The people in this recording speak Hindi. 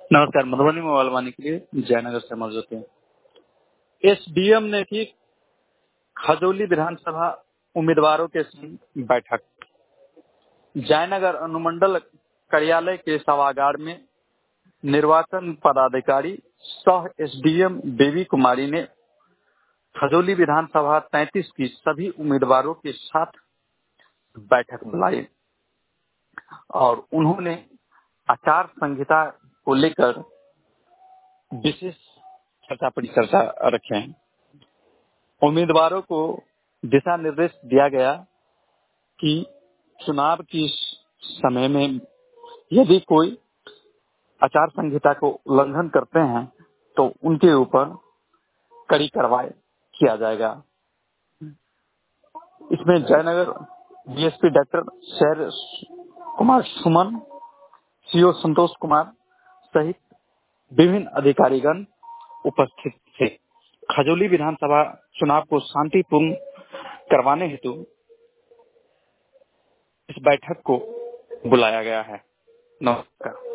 नमस्कार। मधुबनी मोबाइल वाणी के लिए जयनगर से मौजूद हैं। एसडीएम ने की खजौली विधानसभा उम्मीदवारों के संग बैठक। जयनगर अनुमंडल कार्यालय के सभागार में निर्वाचन पदाधिकारी सह एसडीएम बेबी कुमारी ने खजौली विधानसभा 33 की सभी उम्मीदवारों के साथ बैठक बुलाई और उन्होंने आचार संहिता को लेकर विशेष चर्चा परिचर्चा रखे हैं। उम्मीदवारों को दिशा निर्देश दिया गया कि चुनाव की समय में यदि कोई आचार संहिता को उल्लंघन करते हैं तो उनके ऊपर कड़ी कार्रवाई किया जाएगा। इसमें Jaynagar DSP doctor Shair Kumar Suman, CO Santosh Kumar सहित विभिन्न अधिकारीगण उपस्थित थे। खजौली विधानसभा चुनाव को शांतिपूर्ण करवाने हेतु इस बैठक को बुलाया गया है। नमस्कार।